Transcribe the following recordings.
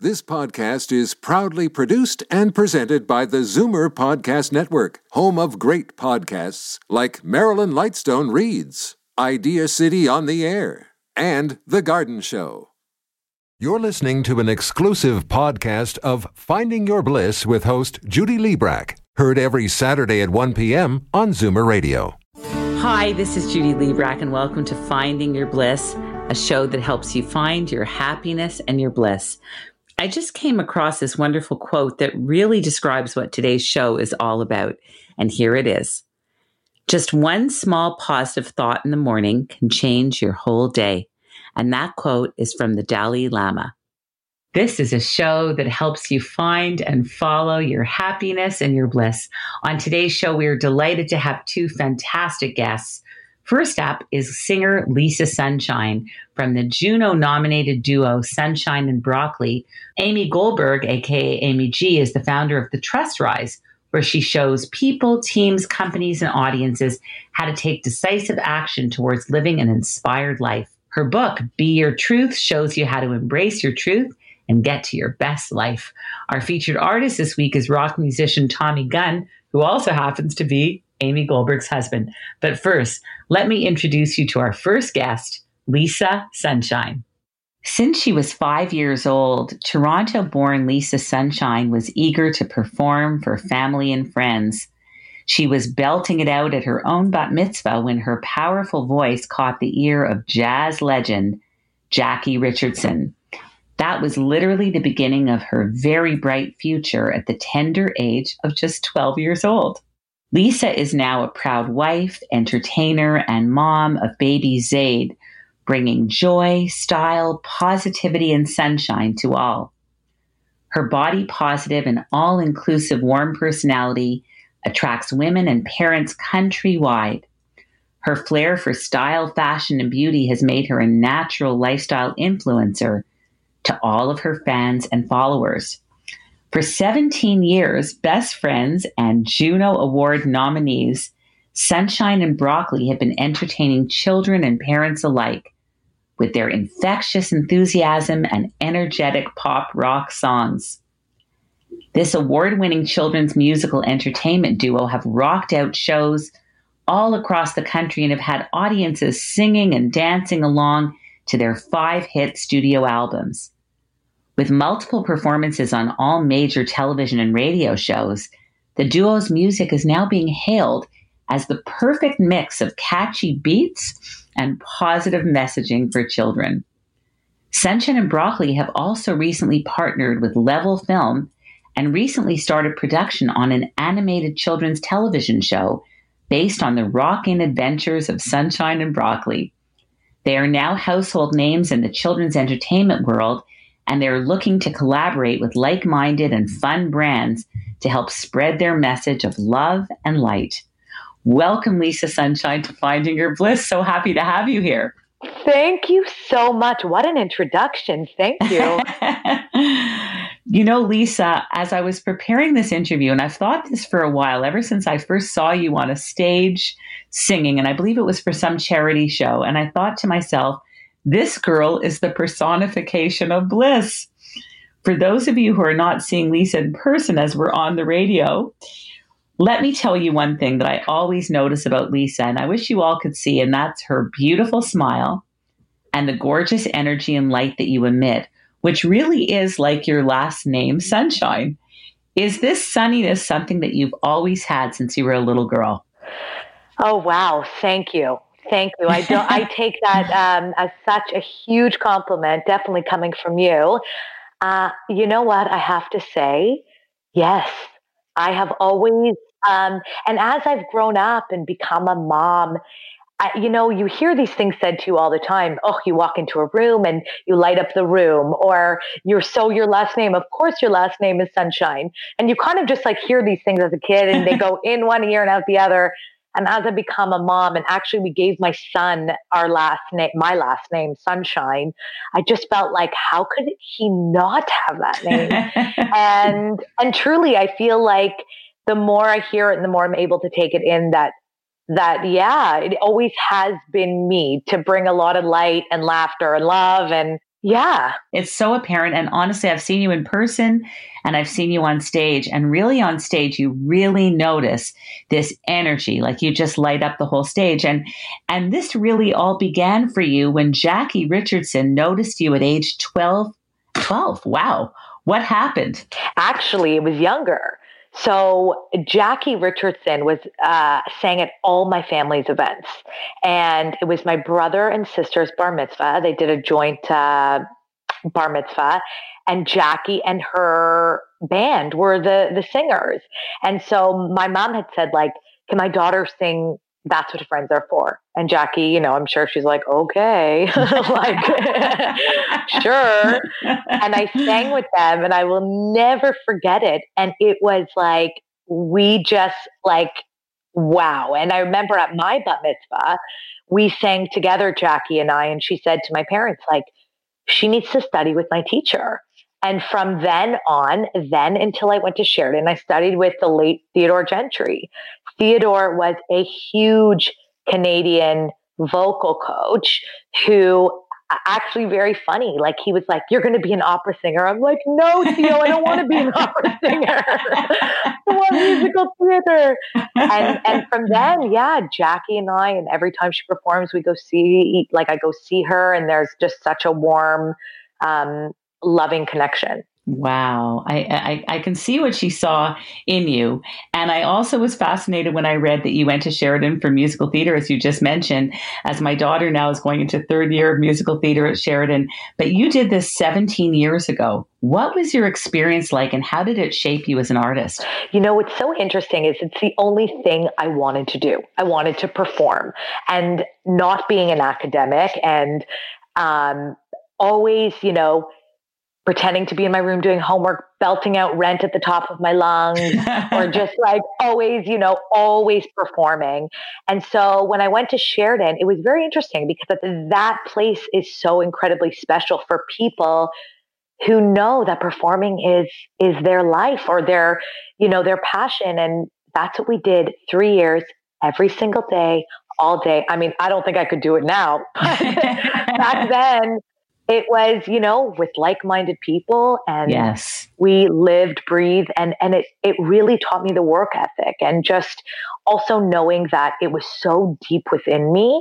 This podcast is proudly produced and presented by the Zoomer Podcast Network, home of great podcasts like Marilyn Lightstone Reads, Idea City on the Air, and The Garden Show. You're listening to an exclusive podcast of Finding Your Bliss with host Judy Liebrack, heard every Saturday at 1 p.m. on Zoomer Radio. Hi, this is Judy Liebrack, and welcome to Finding Your Bliss, a show that helps you find your happiness and your bliss. I just came across this wonderful quote that really describes what today's show is all about, and here it is. Just one small positive thought in the morning can change your whole day. And that quote is from the Dalai Lama. This is a show that helps you find and follow your happiness and your bliss. On today's show, we are delighted to have two fantastic guests. First up is singer Lisa Sunshine from the Juno-nominated duo Sunshine and Broccoli. Amy Goldberg, aka Amy G, is the founder of The Trust Rise, where she shows people, teams, companies, and audiences how to take decisive action towards living an inspired life. Her book, Be Your Truth, shows you how to embrace your truth and get to your best life. Our featured artist this week is rock musician Tommy Gunn, who also happens to be Amy Goldberg's husband. But first, let me introduce you to our first guest, Lisa Sunshine. Since she was 5 years old, Toronto-born Lisa Sunshine was eager to perform for family and friends. She was belting it out at her own bat mitzvah when her powerful voice caught the ear of jazz legend Jackie Richardson. That was literally the beginning of her very bright future at the tender age of just 12 years old. Lisa is now a proud wife, entertainer, and mom of baby Zaid, bringing joy, style, positivity, and sunshine to all. Her body positive and all-inclusive warm personality attracts women and parents countrywide. Her flair for style, fashion, and beauty has made her a natural lifestyle influencer to all of her fans and followers. For 17 years, best friends and Juno Award nominees, Sunshine and Broccoli have been entertaining children and parents alike with their infectious enthusiasm and energetic pop rock songs. This award-winning children's musical entertainment duo have rocked out shows all across the country and have had audiences singing and dancing along to their 5 hit studio albums. With multiple performances on all major television and radio shows, the duo's music is now being hailed as the perfect mix of catchy beats and positive messaging for children. Sunshine and Broccoli have also recently partnered with Level Film and recently started production on an animated children's television show based on the rockin' adventures of Sunshine and Broccoli. They are now household names in the children's entertainment world, and they're looking to collaborate with like-minded and fun brands to help spread their message of love and light. Welcome, Lisa Sunshine, to Finding Your Bliss. So happy to have you here. Thank you so much. What an introduction. Thank you. You know, Lisa, as I was preparing this interview, and I've thought this for a while, ever since I first saw you on a stage singing, and I believe it was for some charity show, and I thought to myself, this girl is the personification of bliss. For those of you who are not seeing Lisa in person as we're on the radio, let me tell you one thing that I always notice about Lisa, and I wish you all could see, and that's her beautiful smile and the gorgeous energy and light that you emit, which really is like your last name, Sunshine. Is this sunniness something that you've always had since you were a little girl? Oh, wow. Thank you. Thank you. I take that as such a huge compliment, definitely coming from you. You know what? I have to say, yes, I have always, and as I've grown up and become a mom, you hear these things said to you all the time. Oh, you walk into a room and you light up the room, or your last name. Of course, your last name is Sunshine. And you kind of just like hear these things as a kid and they go in one ear and out the other. And as I become a mom, and actually we gave my son my last name, Sunshine, I just felt like, how could he not have that name? and truly, I feel like the more I hear it and the more I'm able to take it in, that yeah, it always has been me to bring a lot of light and laughter and love. And Yeah. It's so apparent. And honestly, I've seen you in person and I've seen you on stage. And really on stage, you really notice this energy, like you just light up the whole stage. And this really all began for you when Jackie Richardson noticed you at age 12. 12. Wow. What happened? Actually, it was younger. So Jackie Richardson was sang at all my family's events. And it was my brother and sister's bar mitzvah. They did a joint bar mitzvah. And Jackie and her band were the singers. And so my mom had said, like, can my daughter sing That's What Friends Are For? And Jackie, you know, I'm sure she's like, okay, like, sure. And I sang with them and I will never forget it. And it was like, we just like, wow. And I remember at my bat mitzvah, we sang together, Jackie and I, and she said to my parents, like, she needs to study with my teacher. And from then on, then until I went to Sheridan, I studied with the late Theodore Gentry. Theodore was a huge Canadian vocal coach who actually very funny. Like he was like, you're going to be an opera singer. I'm like, no, Theo, I don't want to be an opera singer. I want musical theater. And from then, yeah, Jackie and I, and every time she performs, we go see, like I go see her and there's just such a warm, loving connection. Wow. I can see what she saw in you. And I also was fascinated when I read that you went to Sheridan for musical theater, as you just mentioned, as my daughter now is going into third year of musical theater at Sheridan. But you did this 17 years ago. What was your experience like and how did it shape you as an artist? You know, what's so interesting is it's the only thing I wanted to do. I wanted to perform, and not being an academic and always, you know, pretending to be in my room doing homework, belting out Rent at the top of my lungs, or just like always, you know, always performing. And so when I went to Sheridan, it was very interesting because that place is so incredibly special for people who know that performing is their life or their, you know, their passion. And that's what we did 3 years, every single day, all day. I mean, I don't think I could do it now, but back then, it was, you know, with like-minded people, and yes, we lived, breathed, and it really taught me the work ethic, and just also knowing that it was so deep within me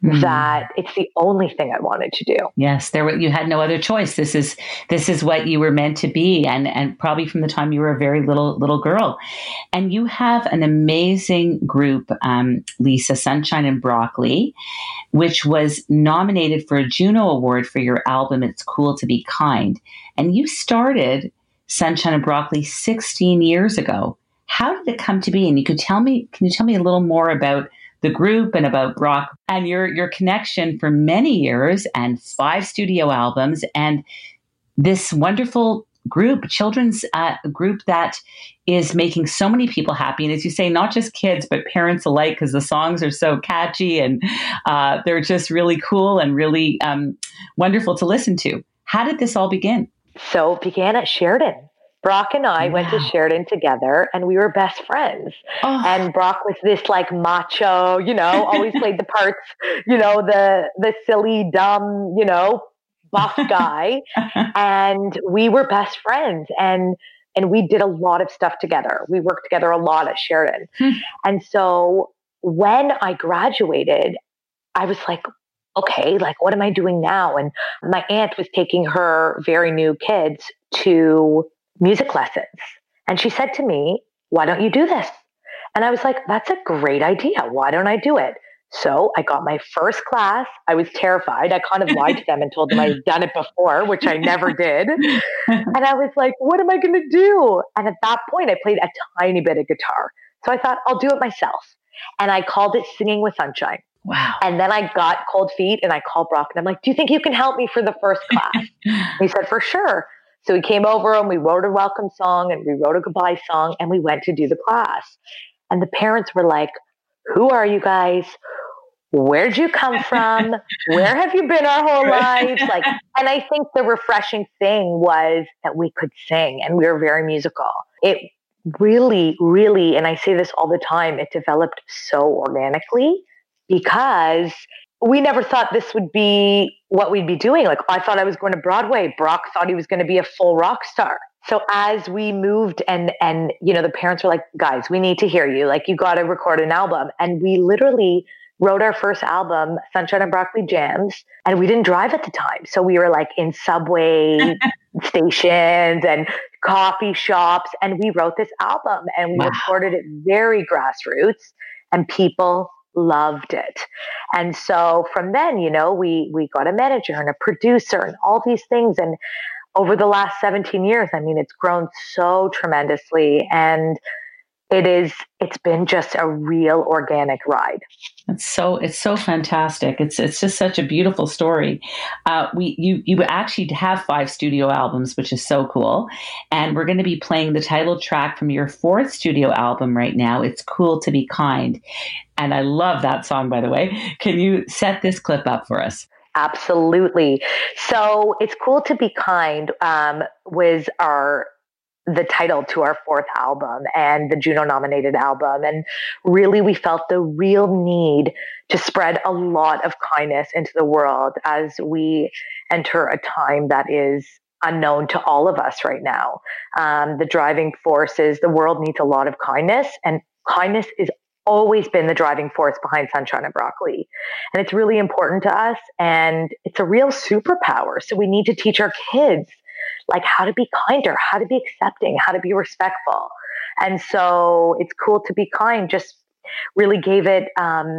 that it's the only thing I wanted to do. Yes, you had no other choice. This is what you were meant to be, and probably from the time you were a very little girl. And you have an amazing group, Lisa, Sunshine and Broccoli, which was nominated for a Juno Award for your album It's Cool to Be Kind. And you started Sunshine and Broccoli 16 years ago. How did it come to be? And can you tell me a little more about the group and about Brock and your connection for many years and 5 studio albums and this wonderful group, children's group that is making so many people happy. And as you say, not just kids, but parents alike, because the songs are so catchy and they're just really cool and really wonderful to listen to. How did this all begin? So it began at Sheridan. Brock and I went to Sheridan together and we were best friends. Oh. And Brock was this like macho, you know, always played the parts, you know, the silly, dumb, you know, buff guy. And we were best friends and we did a lot of stuff together. We worked together a lot at Sheridan. And so when I graduated, I was like, okay, like, what am I doing now? And my aunt was taking her very new kids to music lessons. And she said to me, why don't you do this? And I was like, that's a great idea. Why don't I do it? So I got my first class. I was terrified. I kind of lied to them and told them I had done it before, which I never did. And I was like, what am I going to do? And at that point, I played a tiny bit of guitar. So I thought, I'll do it myself. And I called it Singing with Sunshine. Wow. And then I got cold feet and I called Brock and I'm like, do you think you can help me for the first class? He said, for sure. So he came over and we wrote a welcome song and we wrote a goodbye song and we went to do the class. And the parents were like, who are you guys? Where'd you come from? Where have you been our whole lives? Like, and I think the refreshing thing was that we could sing and we were very musical. It really, really, and I say this all the time, it developed so organically because we never thought this would be what we'd be doing. Like, I thought I was going to Broadway. Brock thought he was going to be a full rock star. So as we moved and, the parents were like, guys, we need to hear you. Like, you got to record an album. And we literally wrote our first album, Sunshine and Broccoli Jams, and we didn't drive at the time. So we were like in subway stations and coffee shops, and we wrote this album, and we recorded it very grassroots, and people loved it. And so from then, we got a manager and a producer and all these things. And over the last 17 years, I mean, it's grown so tremendously, and it's been just a real organic ride. It's so fantastic. It's just such a beautiful story. You actually have 5 studio albums, which is so cool. And we're going to be playing the title track from your 4th studio album right now. It's Cool to Be Kind. And I love that song, by the way. Can you set this clip up for us? Absolutely. So It's Cool to Be Kind was the title to our 4th album and the Juno nominated album. And really, we felt the real need to spread a lot of kindness into the world as we enter a time that is unknown to all of us right now. The driving force is the world needs a lot of kindness, and kindness is always been the driving force behind Sunshine and Broccoli. And it's really important to us, and it's a real superpower. So we need to teach our kids like how to be kinder, how to be accepting, how to be respectful. And so It's Cool to Be Kind just really gave it,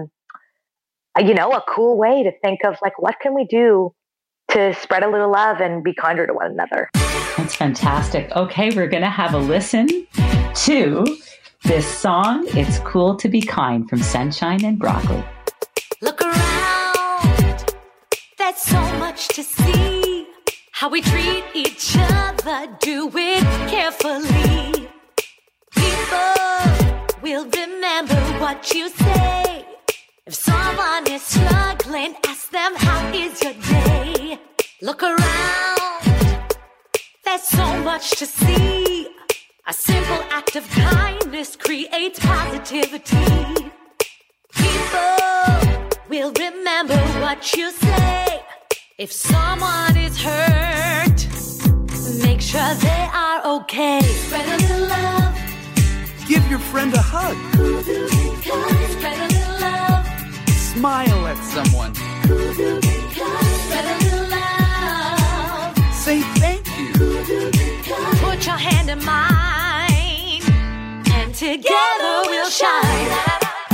a cool way to think of like, what can we do to spread a little love and be kinder to one another? That's fantastic. Okay, we're going to have a listen to this song, It's Cool to Be Kind from Sunshine and Broccoli. Look around, there's so much to see. How we treat each other, do it carefully. People will remember what you say. If someone is struggling, ask them, how is your day? Look around, there's so much to see. A simple act of kindness creates positivity. People will remember what you say. If someone is hurt, make sure they are okay. Spread a little love. Give your friend a hug. Spread a little love. Smile at someone. Spread a little love. Say thank you. Put your hand in mine, and together we'll shine.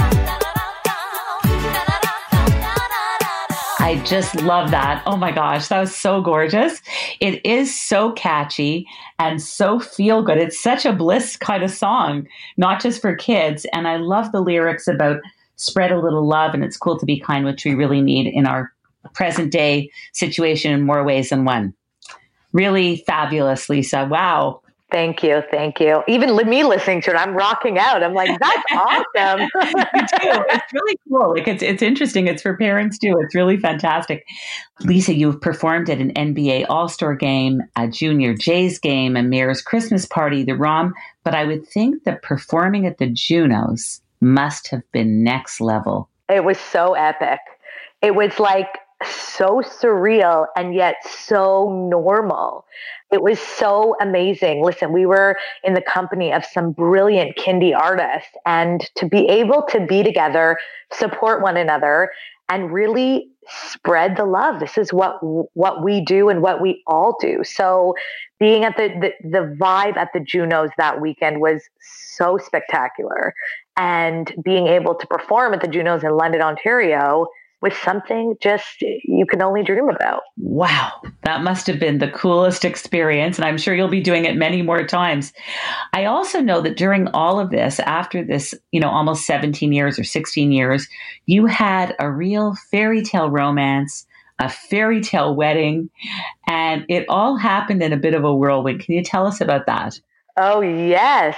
I just love that. Oh my gosh, that was so gorgeous. It is so catchy and so feel good. It's such a bliss kind of song, not just for kids. And I love the lyrics about spread a little love and it's cool to be kind, which we really need in our present day situation in more ways than one. Really fabulous, Lisa. Wow. Thank you. Thank you. Even me listening to it, I'm rocking out. I'm like, that's awesome. Me too. It's really cool. Like it's interesting. It's for parents too. It's really fantastic. Lisa, you've performed at an NBA All-Star game, a Junior Jays game, a Mayor's Christmas party, the ROM. But I would think that performing at the Junos must have been next level. It was so epic. It was like so surreal and yet so normal. It was so amazing. Listen, we were in the company of some brilliant Kindie artists, and to be able to be together, support one another, and really spread the love. This is what we do and what we all do. So being at the vibe at the Junos that weekend was so spectacular, and being able to perform at the Junos in London, Ontario was something just you can only dream about. Wow. That must have been the coolest experience. And I'm sure you'll be doing it many more times. I also know that during all of this, after this, almost 17 years or 16 years, you had a real fairy tale romance, a fairy tale wedding, and it all happened in a bit of a whirlwind. Can you tell us about that? Oh, yes.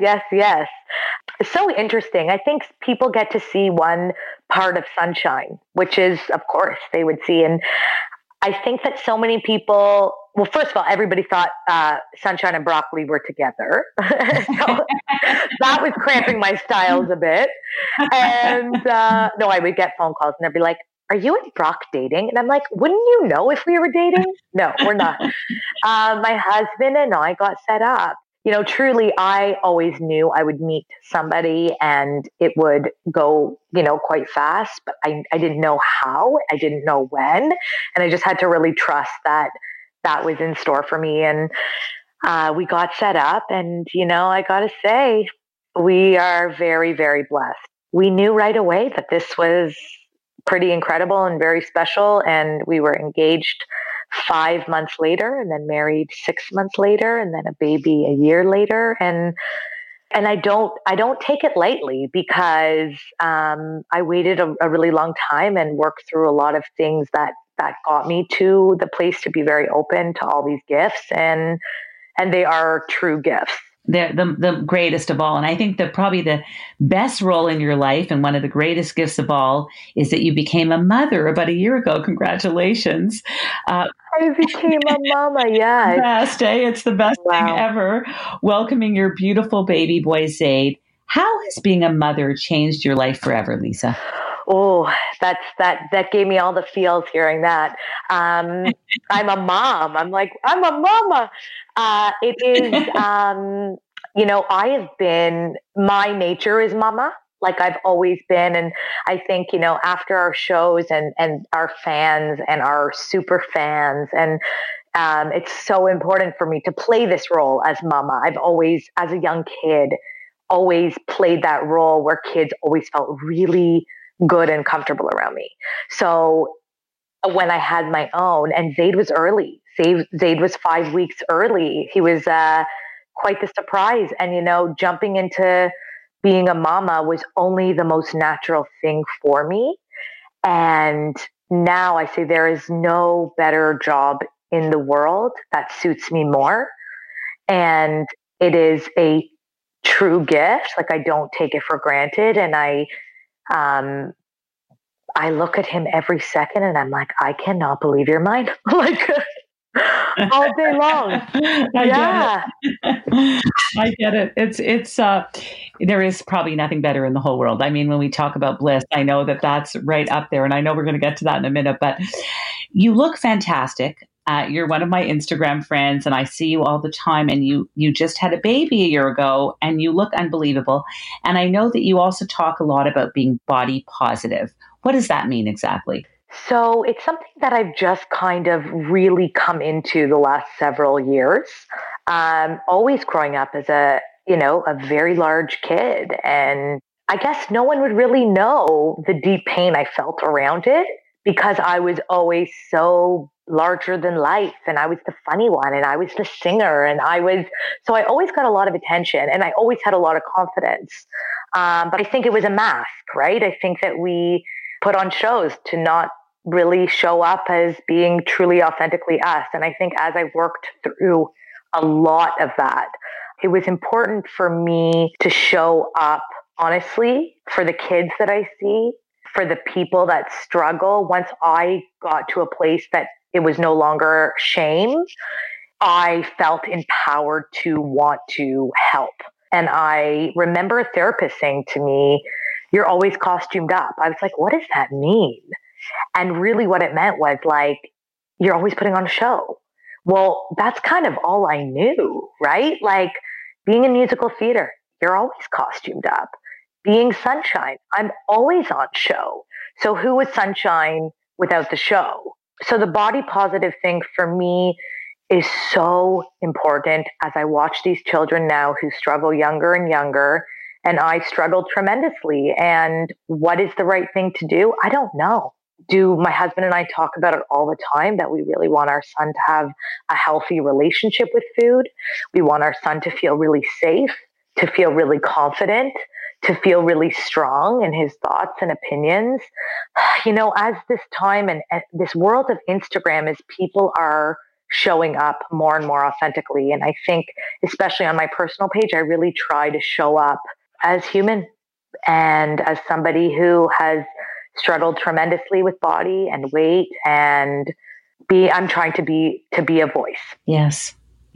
It's so interesting. I think people get to see one part of Sunshine, which is, of course, they would see. And I think that so many people, well, first of all, everybody thought Sunshine and Broccoli were together. So that was cramping my styles a bit. And no, I would get phone calls and they'd be like, are you and Brock dating? And I'm like, wouldn't you know if we were dating? No, we're not. My husband and I got set up. Truly, I always knew I would meet somebody and it would go, quite fast, but I didn't know how, I didn't know when. And I just had to really trust that that was in store for me. And we got set up and, I got to say, we are very, very blessed. We knew right away that this was pretty incredible and very special. And we were engaged 5 months later and then married 6 months later and then a baby a year later. And I don't take it lightly because I waited a really long time and worked through a lot of things that got me to the place to be very open to all these gifts. And they are true gifts. They're the greatest of all. And I think that probably the best role in your life and one of the greatest gifts of all is that you became a mother about a year ago. Congratulations. I became a mama, yeah. Best, eh? It's the best thing ever. Welcoming your beautiful baby boy, Zaid. How has being a mother changed your life forever, Lisa? Oh, that gave me all the feels hearing that. I'm a mom. I'm like, I'm a mama. It is, I have been, my nature is mama, like I've always been. And I think, after our shows and our fans and our super fans, and it's so important for me to play this role as mama. I've always, as a young kid, always played that role where kids always felt really good and comfortable around me. So when I had my own, and Zaid was early, Zaid was 5 weeks early. He was quite the surprise. And, jumping into being a mama was only the most natural thing for me. And now I say there is no better job in the world that suits me more. And it is a true gift. Like, I don't take it for granted. And I look at him every second and I'm like, I cannot believe you're mine. Like, all day long. I get it. It's there is probably nothing better in the whole world. I mean, when we talk about bliss, I know that that's right up there, and I know we're going to get to that in a minute, but you look fantastic. You're one of my Instagram friends and I see you all the time, and you just had a baby a year ago and you look unbelievable. And I know that you also talk a lot about being body positive. What does that mean exactly? So it's something that I've just kind of really come into the last several years. Always growing up as a very large kid. And I guess no one would really know the deep pain I felt around it because I was always so larger than life. And I was the funny one and I was the singer so I always got a lot of attention and I always had a lot of confidence. But I think it was a mask, right? I think that we put on shows to not really show up as being truly authentically us. And I think as I worked through a lot of that, it was important for me to show up honestly for the kids that I see, for the people that struggle. Once I got to a place that it was no longer shame, I felt empowered to want to help. And I remember a therapist saying to me, "You're always costumed up." I was like, what does that mean? And really what it meant was like, you're always putting on a show. Well, that's kind of all I knew, right? Like being in musical theater, you're always costumed up. Being Sunshine, I'm always on show. So who was Sunshine without the show? So the body positive thing for me is so important as I watch these children now who struggle younger and younger. And I struggled tremendously. And what is the right thing to do? I don't know. Do my husband and I talk about it all the time that we really want our son to have a healthy relationship with food. We want our son to feel really safe, to feel really confident, to feel really strong in his thoughts and opinions. As this time and this world of Instagram, as people are showing up more and more authentically. And I think, especially on my personal page, I really try to show up as human and as somebody who has struggled tremendously with body and weight, and I'm trying to be a voice. Yes.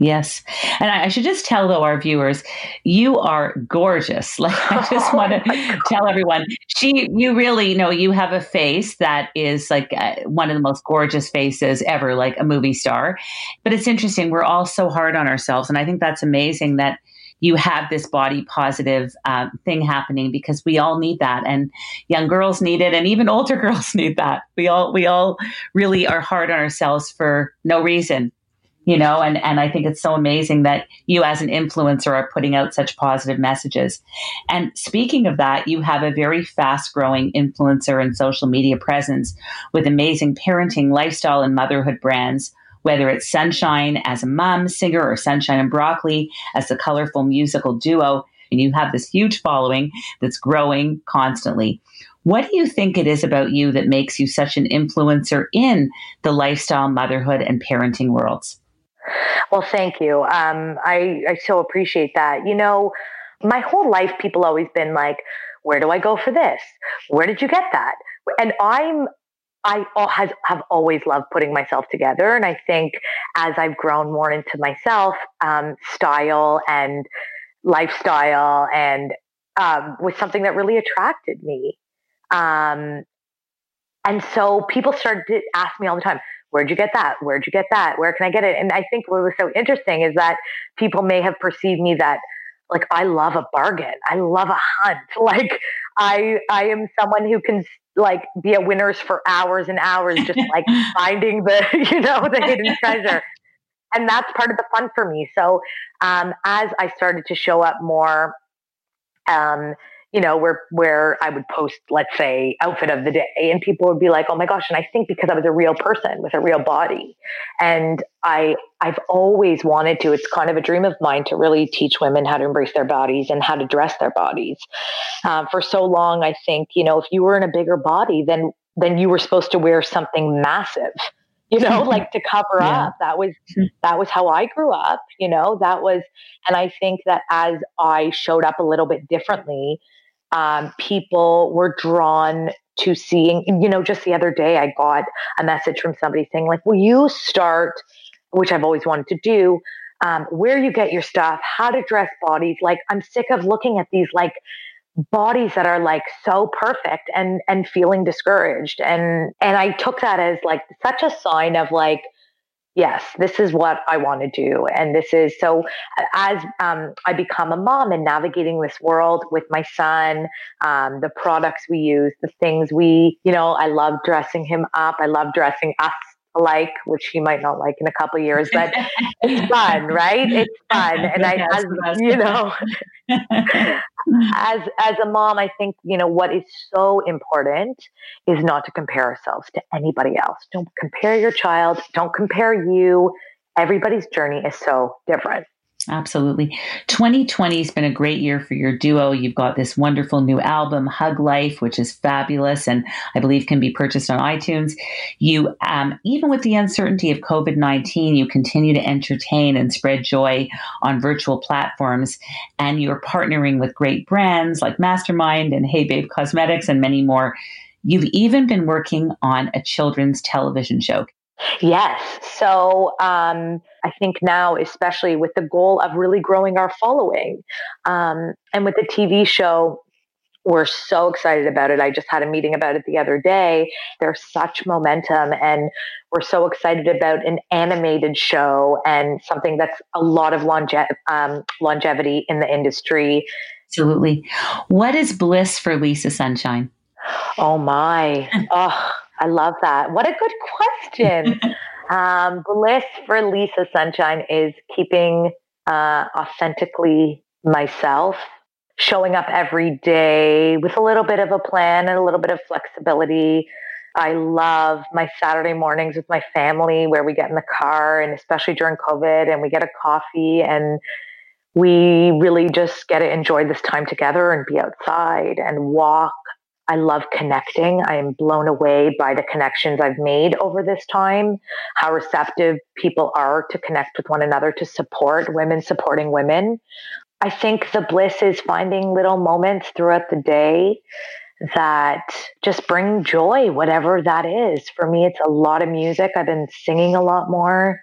Yes. And I should just tell, though, our viewers, you are gorgeous. Like, I just want to tell everyone, you really know you have a face that is like one of the most gorgeous faces ever, like a movie star. But it's interesting. We're all so hard on ourselves. And I think that's amazing that you have this body positive thing happening, because we all need that. And young girls need it. And even older girls need that. We all really are hard on ourselves for no reason. And I think it's so amazing that you as an influencer are putting out such positive messages. And speaking of that, you have a very fast growing influencer and social media presence with amazing parenting, lifestyle, and motherhood brands, whether it's Sunshine as a mom, singer, or Sunshine and Broccoli as a colorful musical duo. And you have this huge following that's growing constantly. What do you think it is about you that makes you such an influencer in the lifestyle, motherhood, and parenting worlds? Well, thank you. I so appreciate that. My whole life, people always been like, where do I go for this? Where did you get that? And I have always loved putting myself together. And I think as I've grown more into myself, style and lifestyle and was something that really attracted me. And so people started to ask me all the time, where'd you get that? Where'd you get that? Where can I get it? And I think what was so interesting is that people may have perceived me that, like, I love a bargain. I love a hunt. Like, I am someone who can, like, be at Winners for hours and hours, just like finding the hidden treasure. And that's part of the fun for me. So as I started to show up more, where I would post, let's say, outfit of the day, and people would be like, oh my gosh. And I think because I was a real person with a real body, and I've always wanted to, it's kind of a dream of mine to really teach women how to embrace their bodies and how to dress their bodies. For so long, I think, if you were in a bigger body, then you were supposed to wear something massive, like to cover up. That was how I grew up, and I think that as I showed up a little bit differently, people were drawn to seeing, just the other day, I got a message from somebody saying, like, will you start, which I've always wanted to do, where you get your stuff, how to dress bodies. Like, I'm sick of looking at these, like, bodies that are, like, so perfect and feeling discouraged. And I took that as, like, such a sign of, like, yes, this is what I want to do. And this is so as I become a mom and navigating this world with my son, the products we use, the things I love dressing him up. I love dressing us alike, which he might not like in a couple of years, but it's fun, right? It's fun. And as a mom, I think, what is so important is not to compare ourselves to anybody else. Don't compare your child. Don't compare you. Everybody's journey is so different. Absolutely. 2020 has been a great year for your duo. You've got this wonderful new album, Hug Life, which is fabulous and I believe can be purchased on iTunes. You, even with the uncertainty of COVID-19, you continue to entertain and spread joy on virtual platforms, and you're partnering with great brands like Mastermind and Hey Babe Cosmetics and many more. You've even been working on a children's television show. Yes. So I think now, especially with the goal of really growing our following, and with the TV show, we're so excited about it. I just had a meeting about it the other day. There's such momentum, and we're so excited about an animated show and something that's a lot of longevity in the industry. Absolutely. What is bliss for Lisa Sunshine? Oh my. I love that. What a good question. Bliss for Lisa Sunshine is keeping authentically myself, showing up every day with a little bit of a plan and a little bit of flexibility. I love my Saturday mornings with my family where we get in the car, and especially during COVID, and we get a coffee and we really just get to enjoy this time together and be outside and walk. I love connecting. I am blown away by the connections I've made over this time, how receptive people are to connect with one another, to support women, supporting women. I think the bliss is finding little moments throughout the day that just bring joy, whatever that is. For me, it's a lot of music. I've been singing a lot more.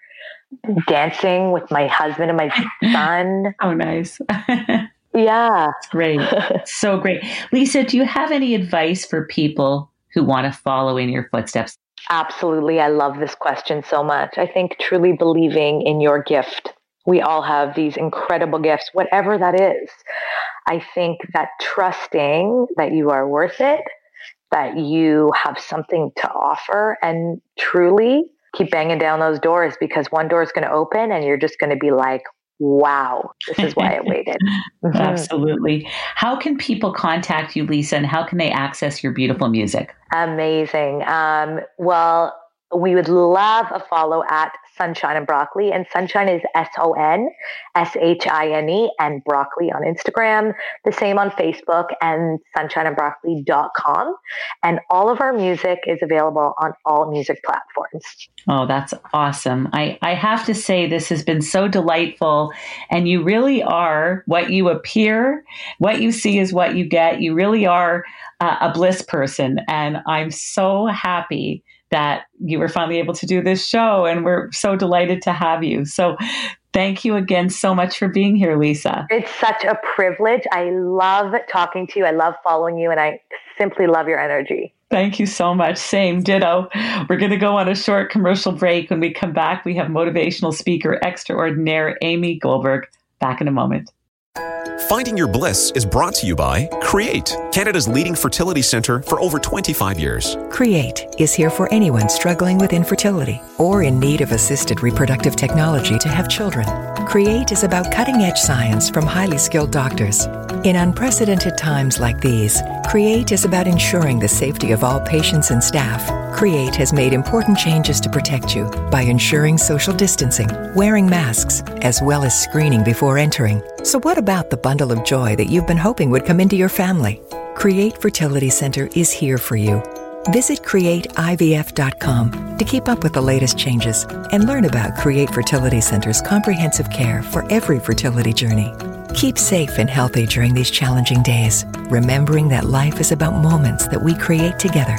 dancing with my husband and my son. Oh, nice. Yeah. Great. So great. Lisa, do you have any advice for people who want to follow in your footsteps? Absolutely. I love this question so much. I think truly believing in your gift. We all have these incredible gifts, whatever that is. I think that trusting that you are worth it, that you have something to offer, and truly keep banging down those doors, because one door is going to open and you're just going to be like, wow, this is why I waited. Mm-hmm. Absolutely. How can people contact you, Lisa, and how can they access your beautiful music? Amazing. Well, we would love a follow at Sunshine and Broccoli, and Sunshine is SONSHINE, and Broccoli on Instagram, the same on Facebook, and sunshineandbroccoli.com. And all of our music is available on all music platforms. Oh, that's awesome. I have to say, this has been so delightful, and you really are what you appear. What you see is what you get. You really are a bliss person, and I'm so happy that you were finally able to do this show, and we're so delighted to have you. So thank you again so much for being here, Lisa. It's such a privilege. I love talking to you. I love following you, and I simply love your energy. Thank you so much. Same, ditto. We're going to go on a short commercial break. When we come back, we have motivational speaker extraordinaire Amy Goldberg. Back in a moment. Finding Your Bliss is brought to you by Create, Canada's leading fertility centre for over 25 years. Create is here for anyone struggling with infertility or in need of assisted reproductive technology to have children. Create is about cutting-edge science from highly skilled doctors. In unprecedented times like these, Create is about ensuring the safety of all patients and staff. Create has made important changes to protect you by ensuring social distancing, wearing masks, as well as screening before entering. So what about the bundle of joy that you've been hoping would come into your family? Create Fertility Center is here for you. Visit createivf.com to keep up with the latest changes and learn about Create Fertility Center's comprehensive care for every fertility journey. Keep safe and healthy during these challenging days, remembering that life is about moments that we create together.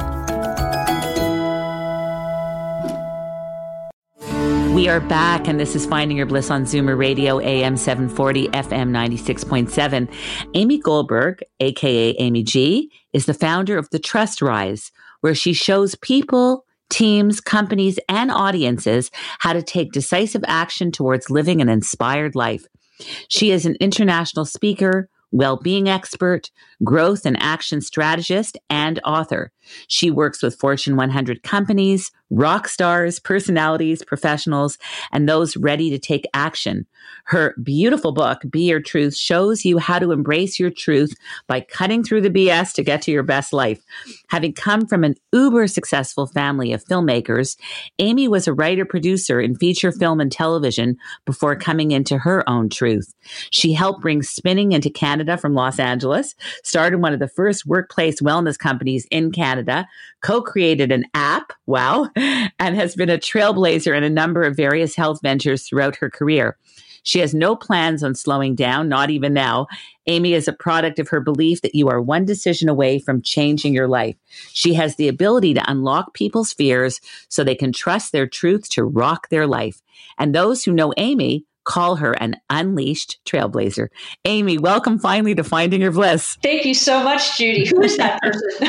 We are back, and this is Finding Your Bliss on Zoomer Radio, AM 740, FM 96.7. Amy Goldberg, aka Amy G, is the founder of The Trust Rise, where she shows people, teams, companies, and audiences how to take decisive action towards living an inspired life. She is an international speaker, well-being expert, growth and action strategist, and author. She works with Fortune 100 companies, rock stars, personalities, professionals, and those ready to take action. Her beautiful book, Be Your Truth, shows you how to embrace your truth by cutting through the BS to get to your best life. Having come from an uber successful family of filmmakers, Amy was a writer-producer in feature film and television before coming into her own truth. She helped bring spinning into Canada from Los Angeles, started one of the first workplace wellness companies in Canada, co-created an app, wow, and has been a trailblazer in a number of various health ventures throughout her career. She has no plans on slowing down, not even now. Amy is a product of her belief that you are one decision away from changing your life. She has the ability to unlock people's fears so they can trust their truth to rock their life. And those who know Amy call her an unleashed trailblazer. Amy, welcome finally to Finding Your Bliss. Thank you so much, Judy. Who is that person?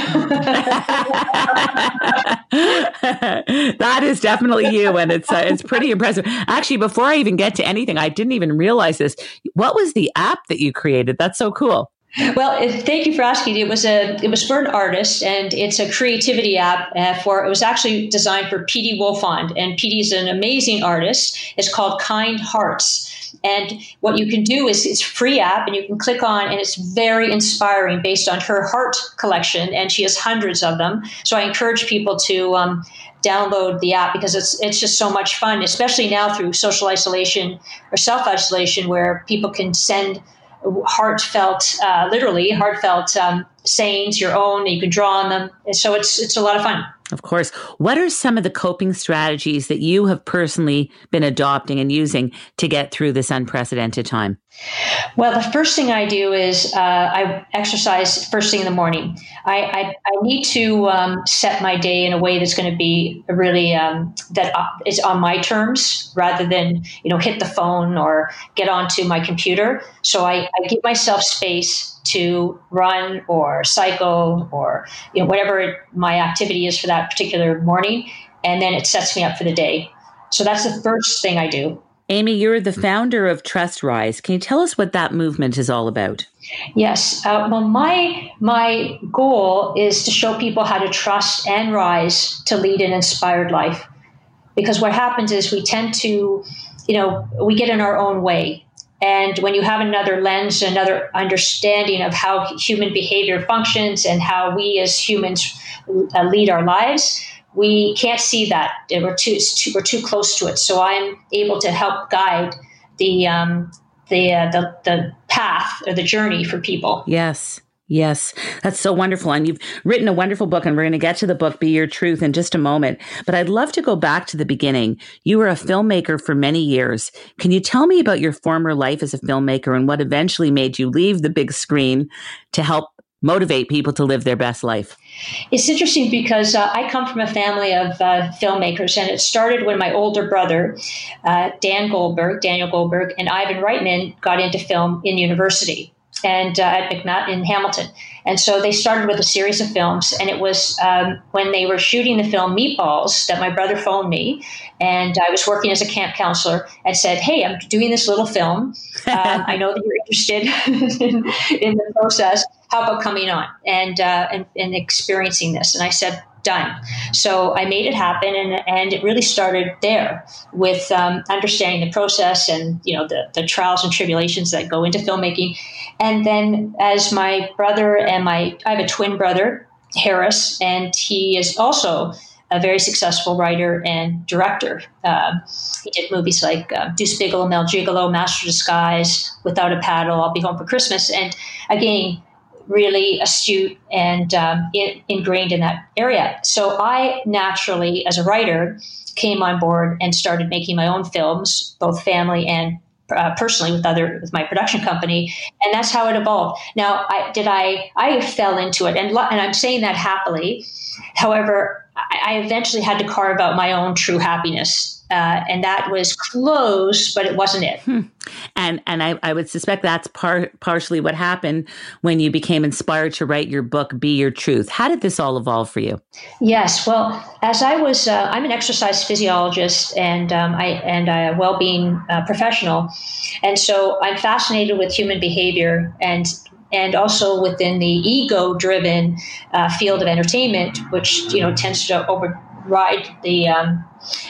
That is definitely you, and it's pretty impressive. Actually, before I even get to anything, I didn't even realize this. What was the app that you created? That's so cool. Well, thank you for asking. It was for an artist, and it's a creativity app it was actually designed for Petey Wolfond, and Petey is an amazing artist. It's called Kind Hearts. And what you can do is it's a free app, and you can click on, and it's very inspiring based on her heart collection, and she has hundreds of them. So I encourage people to download the app because it's just so much fun, especially now through social isolation or self-isolation, where people can send literally heartfelt sayings, your own, and you can draw on them. And so it's a lot of fun. Of course. What are some of the coping strategies that you have personally been adopting and using to get through this unprecedented time? Well, the first thing I do is I exercise first thing in the morning. I need to set my day in a way that's going to be really that is on my terms rather than hit the phone or get onto my computer. So I give myself space to run or cycle or whatever my activity is for that particular morning, and then it sets me up for the day. So that's the first thing I do. Amy, you're the founder of Trust Rise. Can you tell us what that movement is all about? Yes. Well, my goal is to show people how to trust and rise to lead an inspired life. Because what happens is we tend to, we get in our own way. And when you have another lens, another understanding of how human behavior functions and how we as humans lead our lives, we can't see that. We're too close to it. So I'm able to help guide the path or the journey for people. Yes, that's so wonderful. And you've written a wonderful book, and we're going to get to the book, Be Your Truth, in just a moment. But I'd love to go back to the beginning. You were a filmmaker for many years. Can you tell me about your former life as a filmmaker and what eventually made you leave the big screen to help motivate people to live their best life? It's interesting because I come from a family of filmmakers, and it started when my older brother, Daniel Goldberg, and Ivan Reitman got into film in university and at McMatt in Hamilton. And so they started with a series of films, and it was when they were shooting the film Meatballs that my brother phoned me, and I was working as a camp counselor, and said, "Hey, I'm doing this little film. I know that you're interested in the process. How about coming on and experiencing this?" And I said, "Done." So I made it happen, and it really started there with understanding the process and the trials and tribulations that go into filmmaking. And then as my brother and I have a twin brother, Harris, and he is also a very successful writer and director. He did movies like Deuce Bigalow, Mel Gigolo, Master of Disguise, Without a Paddle, I'll Be Home for Christmas. And again, really astute and ingrained in that area. So I naturally, as a writer, came on board and started making my own films, both family and personally with my production company, and that's how it evolved. Now, I fell into it, and I'm saying that happily. However, I eventually had to carve out my own true happiness. And that was close, but it wasn't it. And I would suspect that's partially what happened when you became inspired to write your book, Be Your Truth. How did this all evolve for you? Yes. Well, as I was, I'm an exercise physiologist and a well-being professional. And so I'm fascinated with human behavior and also within the ego-driven field of entertainment, which, tends to override the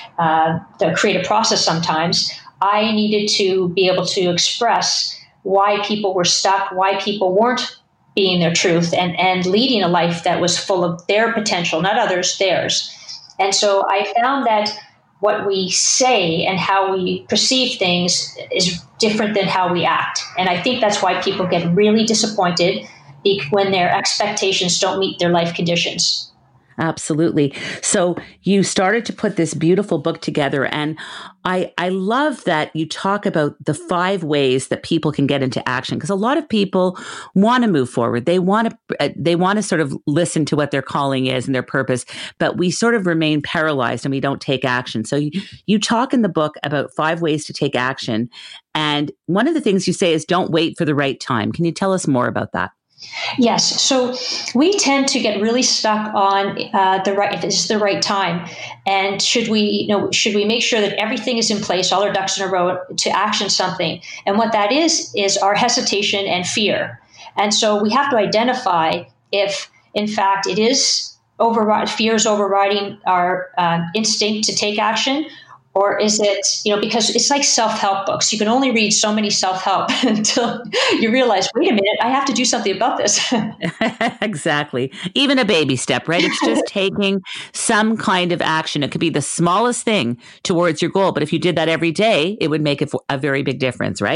creative process sometimes. I needed to be able to express why people were stuck, why people weren't being their truth and leading a life that was full of their potential, not others, theirs. And so I found that what we say and how we perceive things is different than how we act. And I think that's why people get really disappointed when their expectations don't meet their life conditions. Absolutely. So you started to put this beautiful book together, and I love that you talk about the 5 ways that people can get into action, because a lot of people want to move forward. They want to sort of listen to what their calling is and their purpose, but we sort of remain paralyzed and we don't take action. So you talk in the book about 5 ways to take action, and one of the things you say is don't wait for the right time. Can you tell us more about that? Yes. So we tend to get really stuck on if this is the right time, and should we make sure that everything is in place, all our ducks in a row to action something. And what that is our hesitation and fear. And so we have to identify if, in fact, it is fear is overriding our instinct to take action. Or is it, because it's like self-help books. You can only read so many self-help until you realize, wait a minute, I have to do something about this. Exactly. Even a baby step, right? It's just taking some kind of action. It could be the smallest thing towards your goal. But if you did that every day, it would make a very big difference, right?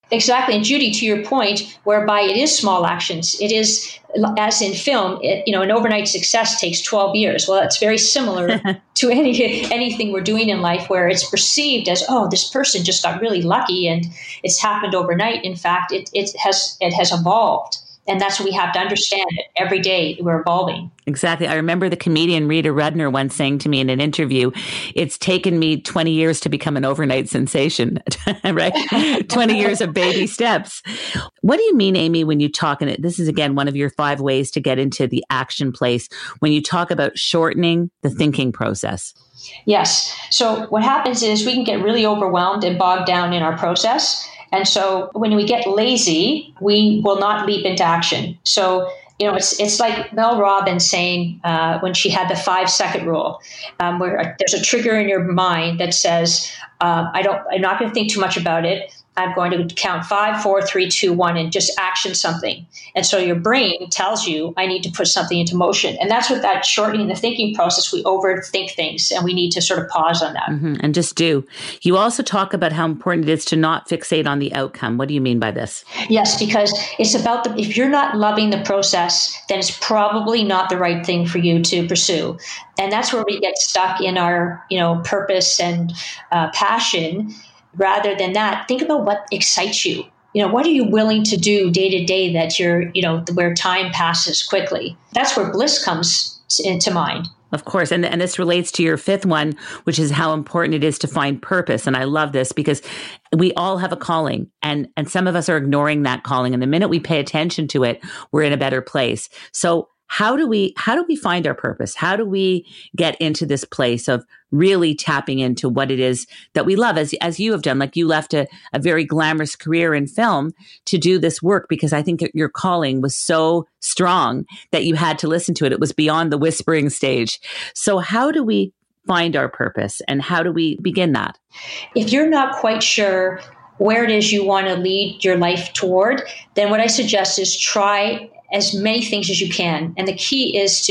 Exactly. And Judy, to your point, whereby it is small actions, it is, as in film, an overnight success takes 12 years. Well, that's very similar to anything we're doing in life, where it's perceived as, oh, this person just got really lucky and it's happened overnight. In fact, it has evolved. And that's what we have to understand. Every day we're evolving. Exactly. I remember the comedian Rita Rudner once saying to me in an interview, it's taken me 20 years to become an overnight sensation, right? 20 years of baby steps. What do you mean, Amy, when you talk, and this is, again, one of your 5 ways to get into the action place, when you talk about shortening the thinking process? Yes. So what happens is we can get really overwhelmed and bogged down in our process. And so when we get lazy, we will not leap into action. So, it's like Mel Robbins saying when she had the 5-second rule, where there's a trigger in your mind that says, I'm not going to think too much about it. I'm going to count 5, 4, 3, 2, 1, and just action something. And so your brain tells you, I need to put something into motion. And that's what that shortening the thinking process, we overthink things, and we need to sort of pause on that. Mm-hmm. And just do. You also talk about how important it is to not fixate on the outcome. What do you mean by this? Yes, because it's about if you're not loving the process, then it's probably not the right thing for you to pursue. And that's where we get stuck in our, purpose and passion. Rather than that, think about what excites you. What are you willing to do day to day that you're, where time passes quickly? That's where bliss comes into mind. Of course. And this relates to your 5th one, which is how important it is to find purpose. And I love this because we all have a calling, and some of us are ignoring that calling. And the minute we pay attention to it, we're in a better place. So how do we find our purpose? How do we get into this place of really tapping into what it is that we love, as you have done? Like, you left a very glamorous career in film to do this work because I think your calling was so strong that you had to listen to it. It was beyond the whispering stage. So how do we find our purpose, and how do we begin that? If you're not quite sure where it is you want to lead your life toward, then what I suggest is try as many things as you can. And the key is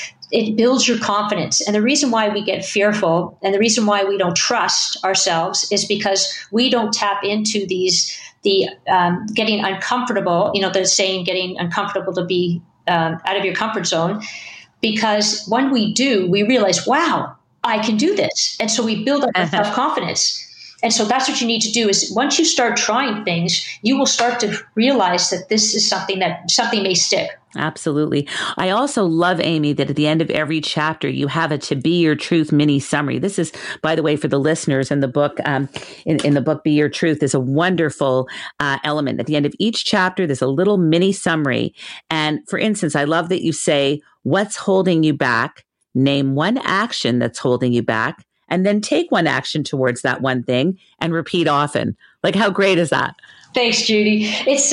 it builds your confidence. And the reason why we get fearful and the reason why we don't trust ourselves is because we don't tap into the getting uncomfortable, the saying, getting uncomfortable to be out of your comfort zone. Because when we do, we realize, wow, I can do this. And so we build up self-confidence. And so that's what you need to do is once you start trying things, you will start to realize that this is something may stick. Absolutely. I also love, Amy, that at the end of every chapter, you have a To Be Your Truth mini summary. This is, by the way, for the listeners in the book, in the book, Be Your Truth is a wonderful element. At the end of each chapter, there's a little mini summary. And for instance, I love that you say, what's holding you back? Name one action that's holding you back. And then take one action towards that one thing and repeat often. Like, how great is that? Thanks, Judy.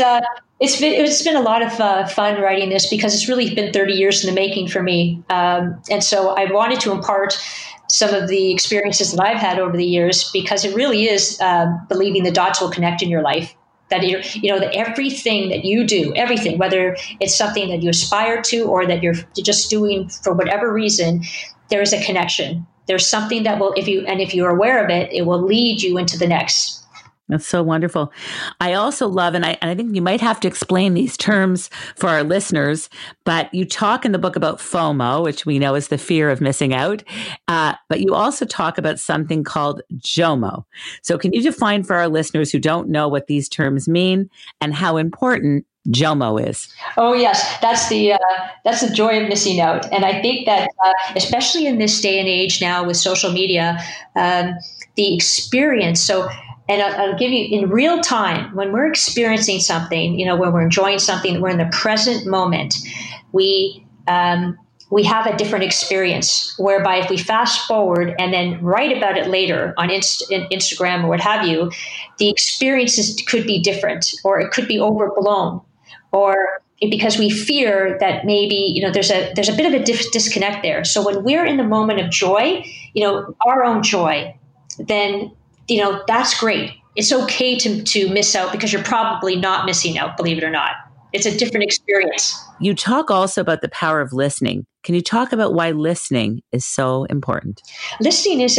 It's been a lot of fun writing this because it's really been 30 years in the making for me. And so I wanted to impart some of the experiences that I've had over the years because it really is believing the dots will connect in your life. That that everything that you do, everything, whether it's something that you aspire to or that you're just doing for whatever reason, there is a connection. There's something that will, if you're aware of it, it will lead you into the next. That's so wonderful. I also love, and I think you might have to explain these terms for our listeners, but you talk in the book about FOMO, which we know is the fear of missing out. But you also talk about something called JOMO. So can you define for our listeners who don't know what these terms mean and how important JOMO is? Oh yes, that's the joy of missing out, and I think that especially in this day and age now with social media, the experience. So, and I'll give you in real time when we're experiencing something, when we're enjoying something, we're in the present moment. We have a different experience. Whereby if we fast forward and then write about it later on Instagram or what have you, the experiences could be different, or it could be overblown. Or because we fear that maybe, there's a bit of a disconnect there. So when we're in the moment of joy, our own joy, then, that's great. It's okay to miss out because you're probably not missing out, believe it or not. It's a different experience. You talk also about the power of listening. Can you talk about why listening is so important? Listening is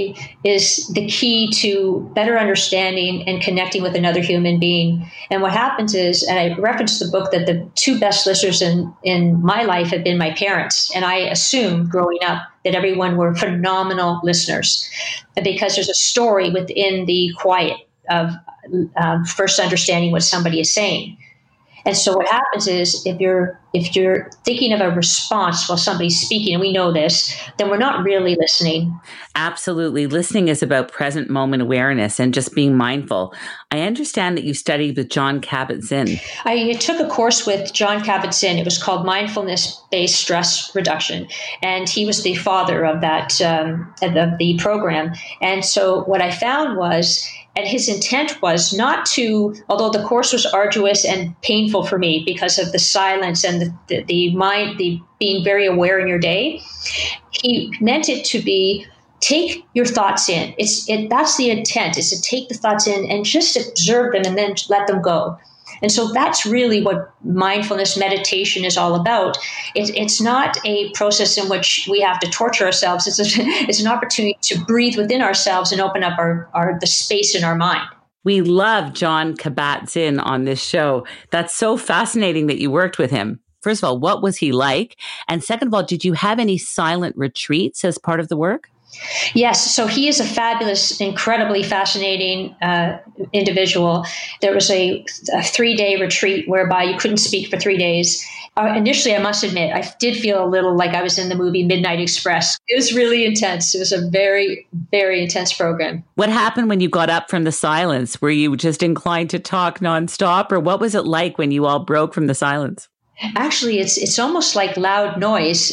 the key to better understanding and connecting with another human being. And what happens is, and I referenced the book, that the two best listeners in my life have been my parents. And I assumed growing up that everyone were phenomenal listeners, because there's a story within the quiet of first understanding what somebody is saying. And so what happens is, if you're thinking of a response while somebody's speaking, and we know this, then we're not really listening. Absolutely. Listening is about present moment awareness and just being mindful. I understand that you studied with Jon Kabat-Zinn. I took a course with Jon Kabat-Zinn. It was called Mindfulness-Based Stress Reduction. And he was the father of that, of the program. And so what I found was, and his intent was not to, although the course was arduous and painful for me because of the silence and the mind, the being very aware in your day, he meant it to be, take your thoughts in. That's the intent, is to take the thoughts in and just observe them and then let them go. And so that's really what mindfulness meditation is all about. It's not a process in which we have to torture ourselves. It's an opportunity to breathe within ourselves and open up the space in our mind. We love Jon Kabat-Zinn on this show. That's so fascinating that you worked with him. First of all, what was he like? And second of all, did you have any silent retreats as part of the work? Yes. So he is a fabulous, incredibly fascinating individual. There was a 3-day retreat whereby you couldn't speak for 3 days. Initially, I must admit, I did feel a little like I was in the movie Midnight Express. It was really intense. It was a very, very intense program. What happened when you got up from the silence? Were you just inclined to talk nonstop, or what was it like when you all broke from the silence? Actually, it's almost like loud noise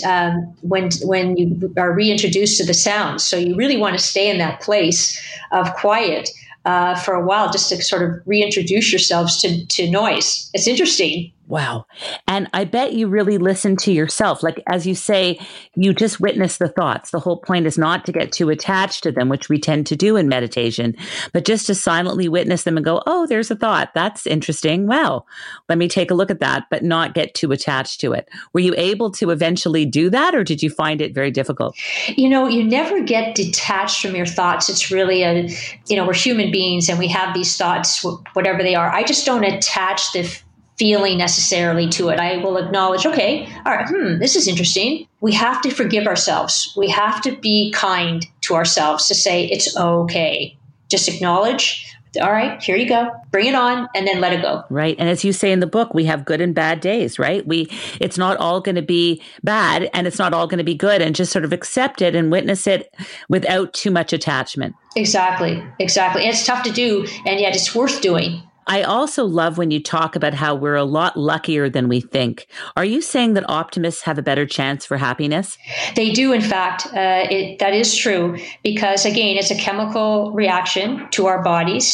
when you are reintroduced to the sounds. So you really want to stay in that place of quiet for a while, just to sort of reintroduce yourselves to noise. It's interesting. Wow. And I bet you really listen to yourself. Like, as you say, you just witness the thoughts. The whole point is not to get too attached to them, which we tend to do in meditation, but just to silently witness them and go, oh, there's a thought. That's interesting. Wow. Let me take a look at that, but not get too attached to it. Were you able to eventually do that, or did you find it very difficult? You never get detached from your thoughts. It's really we're human beings and we have these thoughts, whatever they are. I just don't attach the feeling necessarily to it. I will acknowledge, okay, all right, this is interesting. We have to forgive ourselves. We have to be kind to ourselves to say, it's okay. Just acknowledge, all right, here you go. Bring it on, and then let it go. Right. And as you say in the book, we have good and bad days, right? It's not all going to be bad and it's not all going to be good, and just sort of accept it and witness it without too much attachment. Exactly. And it's tough to do, and yet it's worth doing. I also love when you talk about how we're a lot luckier than we think. Are you saying that optimists have a better chance for happiness? They do, in fact. That is true, because, again, it's a chemical reaction to our bodies.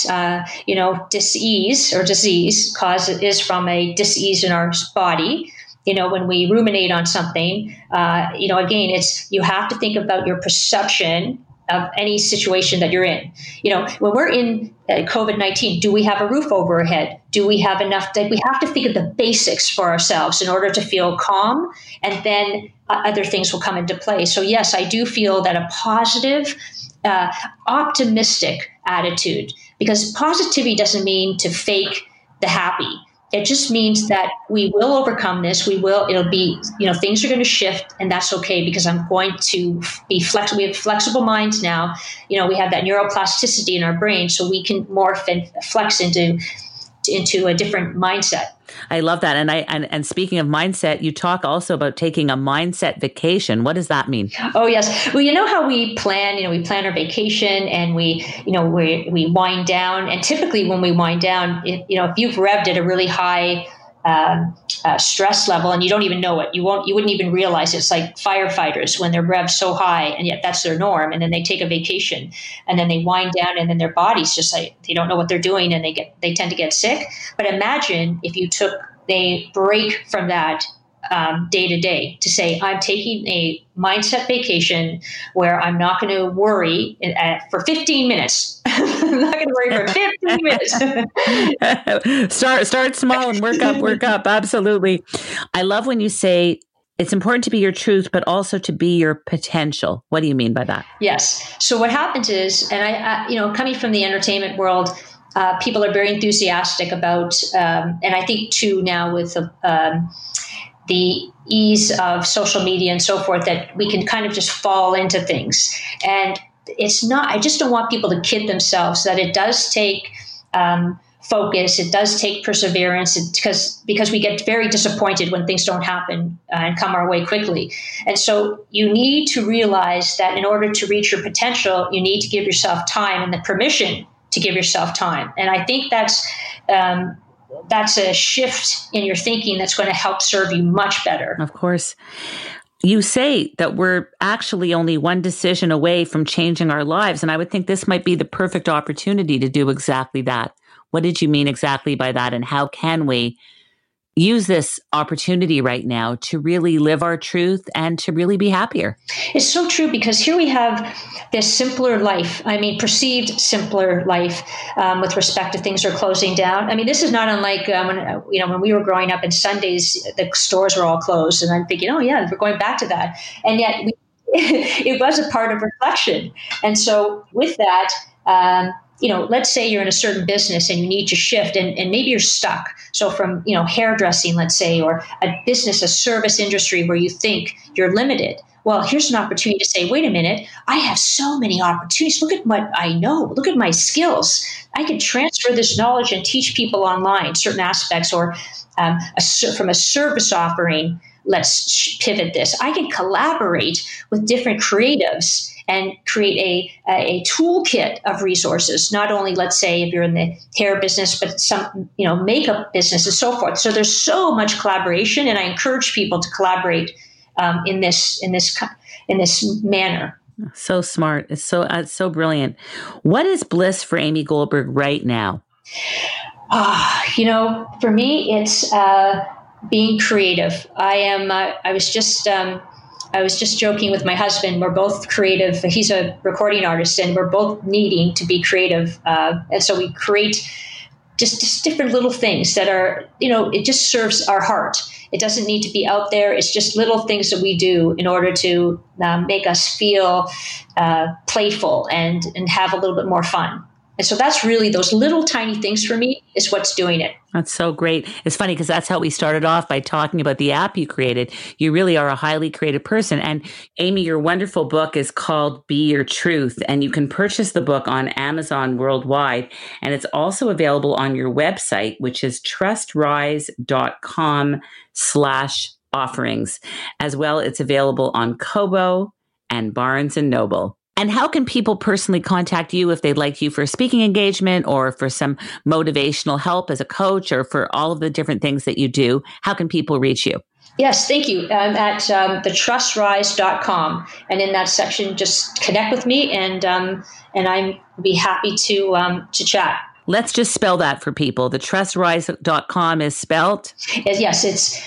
Disease is from a disease in our body. When we ruminate on something, again, you have to think about your perception of any situation that you're in. When we're in COVID-19, do we have a roof over our head? Do we have enough? We have to think of the basics for ourselves in order to feel calm, and then other things will come into play. So yes, I do feel that a positive, optimistic attitude, because positivity doesn't mean to fake the happy. It just means that we will overcome this. It'll be, things are going to shift, and that's okay, because I'm going to be flexible. We have flexible minds now. We have that neuroplasticity in our brain, so we can morph and flex into a different mindset. I love that. And speaking of mindset, you talk also about taking a mindset vacation. What does that mean? Oh, yes. Well, you know how we plan, we plan our vacation, and we wind down. And typically when we wind down, if you've revved at a really high stress level and you don't even know it, you wouldn't even realize it. It's like firefighters when they're revved so high, and yet that's their norm. And then they take a vacation, and then they wind down, and then their body's just like, they don't know what they're doing, and they tend to get sick. But imagine if you took a break from that day to day to say, I'm taking a mindset vacation where I'm not going to worry for 15 minutes. I'm not going to worry for 15 minutes. Start small and work up. Absolutely. I love when you say it's important to be your truth, but also to be your potential. What do you mean by that? Yes. So what happens is, and I coming from the entertainment world, people are very enthusiastic about, and I think too now with the ease of social media and so forth, that we can kind of just fall into things. And it's not, I just don't want people to kid themselves that it does take focus, it does take perseverance, because we get very disappointed when things don't happen and come our way quickly. And so you need to realize that in order to reach your potential, you need to give yourself time and the permission to give yourself time. And I think that's a shift in your thinking that's going to help serve you much better. Of course. You say that we're actually only one decision away from changing our lives. And I would think this might be the perfect opportunity to do exactly that. What did you mean exactly by that? And how can we use this opportunity right now to really live our truth and to really be happier? It's so true, because here we have this simpler life. I mean, perceived simpler life with respect to things are closing down. I mean, this is not unlike when we were growing up, and Sundays the stores were all closed, and I'm thinking, oh yeah, we're going back to that. And yet it was a part of reflection. And so with that, let's say you're in a certain business and you need to shift, and maybe you're stuck. So from, hairdressing, let's say, or a service industry where you think you're limited. Well, here's an opportunity to say, wait a minute, I have so many opportunities. Look at what I know. Look at my skills. I can transfer this knowledge and teach people online certain aspects, or from a service offering, let's pivot this. I can collaborate with different creatives and create a toolkit of resources, not only, let's say, if you're in the hair business, but some, makeup business and so forth. So there's so much collaboration, and I encourage people to collaborate in this manner. So smart. It's so brilliant. What is bliss for Amy Goldberg right now? For me, it's being creative. I was just joking with my husband. We're both creative. He's a recording artist, and we're both needing to be creative. And so we create just different little things that are, it just serves our heart. It doesn't need to be out there. It's just little things that we do in order to make us feel playful and have a little bit more fun. And so that's really those little tiny things for me is what's doing it. That's so great. It's funny because that's how we started off by talking about the app you created. You really are a highly creative person. And Amy, your wonderful book is called Be Your Truth. And you can purchase the book on Amazon worldwide. And it's also available on your website, which is trustrise.com/offerings. As well, it's available on Kobo and Barnes & Noble. And how can people personally contact you if they'd like you for a speaking engagement or for some motivational help as a coach or for all of the different things that you do? How can people reach you? Yes, thank you. I'm at thetruστrise.com. And in that section, just connect with me and I'd be happy to chat. Let's just spell that for people. Thetruστrise.com is spelled? Yes, it's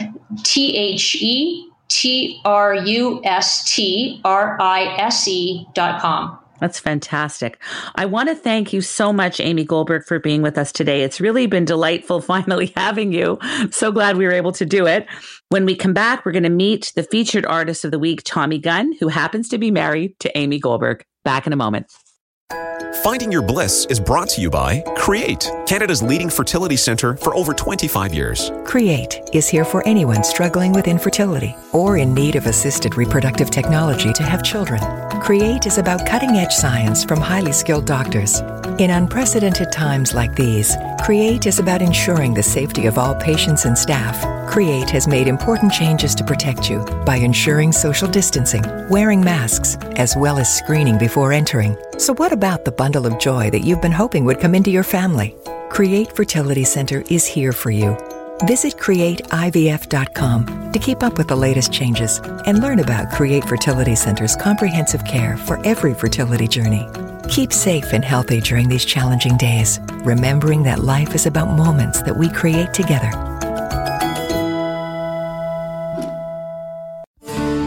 TheTrustrise.com. That's fantastic. I want to thank you so much, Amy Goldberg, for being with us today. It's really been delightful finally having you. So glad we were able to do it. When we come back, we're going to meet the featured artist of the week, Tommy Gunn, who happens to be married to Amy Goldberg. Back in a moment. Finding Your Bliss is brought to you by Create, Canada's leading fertility centre for over 25 years. Create is here for anyone struggling with infertility or in need of assisted reproductive technology to have children. Create is about cutting-edge science from highly skilled doctors. In unprecedented times like these, Create is about ensuring the safety of all patients and staff. Create has made important changes to protect you by ensuring social distancing, wearing masks, as well as screening before entering. So what about the bundle of joy that you've been hoping would come into your family? Create Fertility Center is here for you. Visit CreateIVF.com to keep up with the latest changes and learn about Create Fertility Center's comprehensive care for every fertility journey. Keep safe and healthy during these challenging days, remembering that life is about moments that we create together.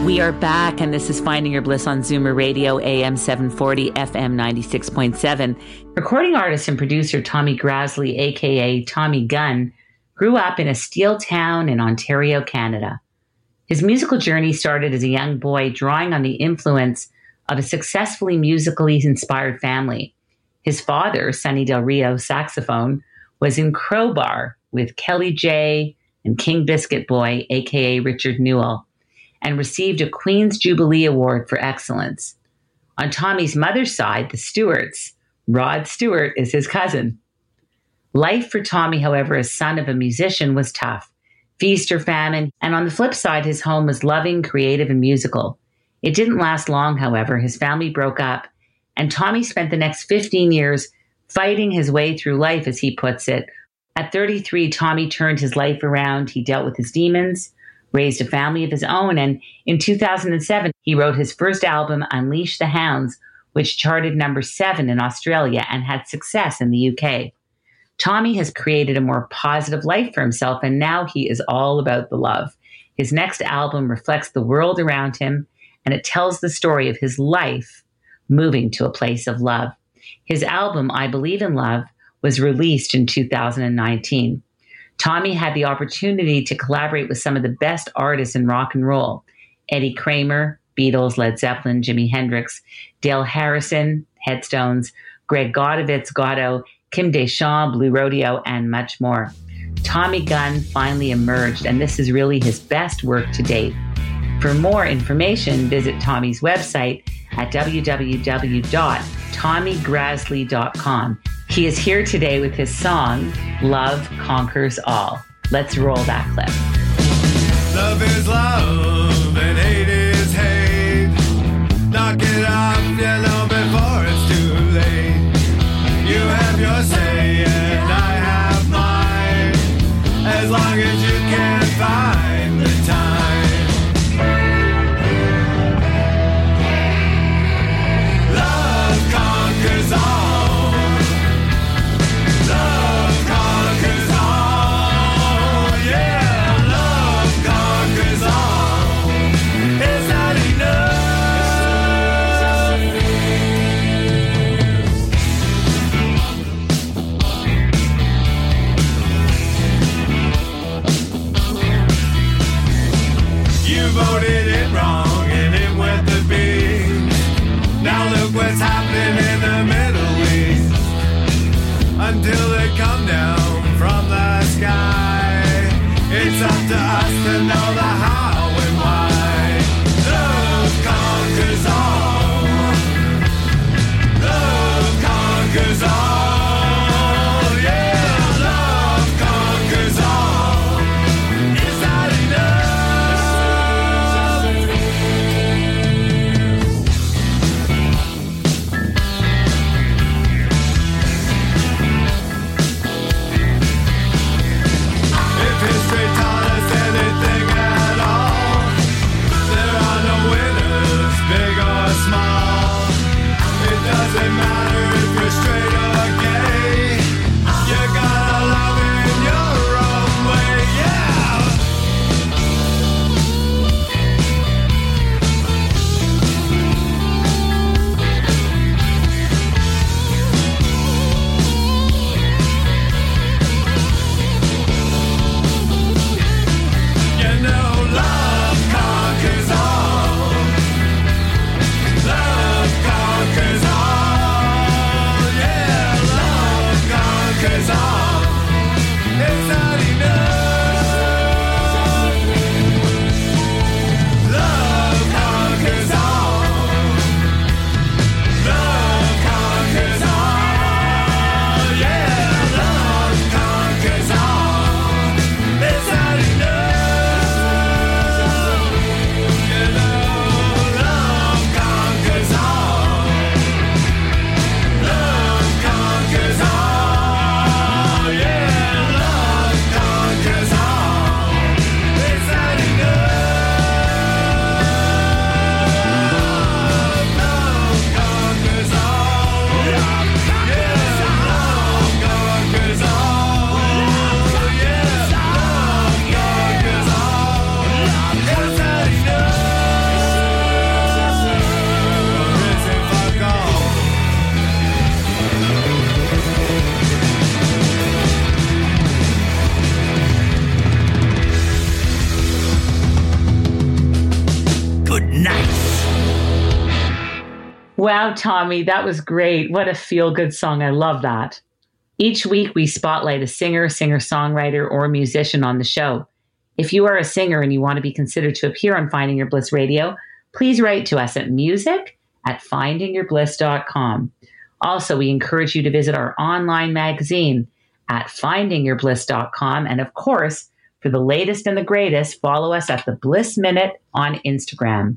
We are back, and this is Finding Your Bliss on Zoomer Radio, AM 740, FM 96.7. Recording artist and producer Tommy Graslie, a.k.a. Tommy Gunn, grew up in a steel town in Ontario, Canada. His musical journey started as a young boy, drawing on the influence of a successfully musically inspired family. His father, Sonny Del Rio, saxophone, was in Crowbar with Kelly J and King Biscuit Boy, a.k.a. Richard Newell, and received a Queen's Jubilee Award for excellence. On Tommy's mother's side, the Stewarts, Rod Stewart is his cousin. Life for Tommy, however, as son of a musician, was tough. Feast or famine, and on the flip side, his home was loving, creative, and musical. It didn't last long, however. His family broke up, and Tommy spent the next 15 years fighting his way through life, as he puts it. At 33, Tommy turned his life around. He dealt with his demons, raised a family of his own, and in 2007, he wrote his first album, Unleash the Hounds, which charted number 7 in Australia and had success in the UK. Tommy has created a more positive life for himself, and now he is all about the love. His next album reflects the world around him, and it tells the story of his life moving to a place of love. His album, I Believe in Love, was released in 2019. Tommy had the opportunity to collaborate with some of the best artists in rock and roll: Eddie Kramer, Beatles, Led Zeppelin, Jimi Hendrix, Dale Harrison, Headstones, Greg Godovitz, Goddo, Kim Deschamps, Blue Rodeo, and much more. Tommy Gunn finally emerged, and this is really his best work to date. For more information, visit Tommy's website at www.tommygraslie.com. He is here today with his song, Love Conquers All. Let's roll that clip. Love is love and hate is hate. Knock it off, you know, before it's too late. You have your say and I have mine, as long as you can find the time. Love conquers all. Voted it wrong and it went to be. Now look what's happening in the Middle East. Until they come down from the sky, it's up to us to know the how and why. Love conquers all. Love conquers all. Yeah, love conquers all. Is that enough? History taught us anything at Nice. Wow, Tommy, that was great. What a feel-good song. I love that. Each week, we spotlight a singer, singer-songwriter, or musician on the show. If you are a singer and you want to be considered to appear on Finding Your Bliss Radio, please write to us at music@findingyourbliss.com. Also, we encourage you to visit our online magazine at findingyourbliss.com. And of course, for the latest and the greatest, follow us at the Bliss Minute on Instagram.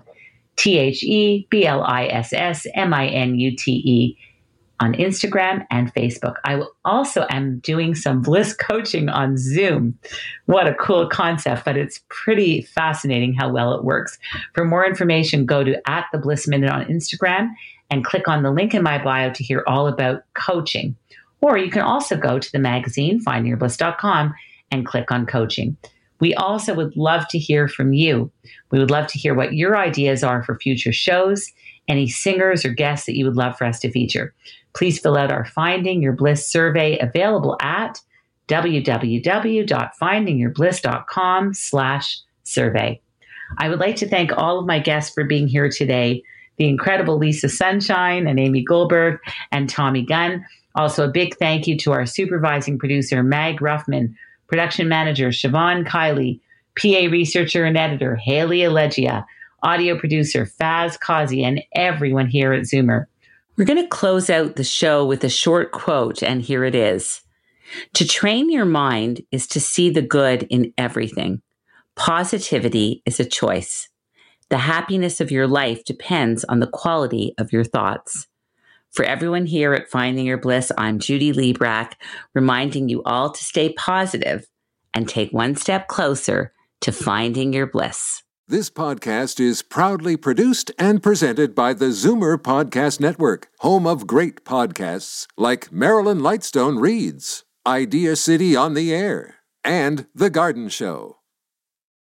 TheBlissMinute on Instagram and Facebook. I also am doing some bliss coaching on Zoom. What a cool concept, but it's pretty fascinating how well it works. For more information, go to @TheBlissMinute on Instagram and click on the link in my bio to hear all about coaching. Or you can also go to the magazine, findingyourbliss.com, and click on coaching. We also would love to hear from you. We would love to hear what your ideas are for future shows, any singers or guests that you would love for us to feature. Please fill out our Finding Your Bliss survey available at www.findingyourbliss.com/survey. I would like to thank all of my guests for being here today, the incredible Lisa Sunshine and Amy Goldberg and Tommy Gunn. Also, a big thank you to our supervising producer, Mag Ruffman, production manager, Siobhan Kiley, PA researcher and editor, Haley Allegia, audio producer, Faz Kazi, and everyone here at Zoomer. We're going to close out the show with a short quote, and here it is. To train your mind is to see the good in everything. Positivity is a choice. The happiness of your life depends on the quality of your thoughts. For everyone here at Finding Your Bliss, I'm Judy Librach, reminding you all to stay positive and take one step closer to finding your bliss. This podcast is proudly produced and presented by the Zoomer Podcast Network, home of great podcasts like Marilyn Lightstone Reads, Idea City on the Air, and The Garden Show.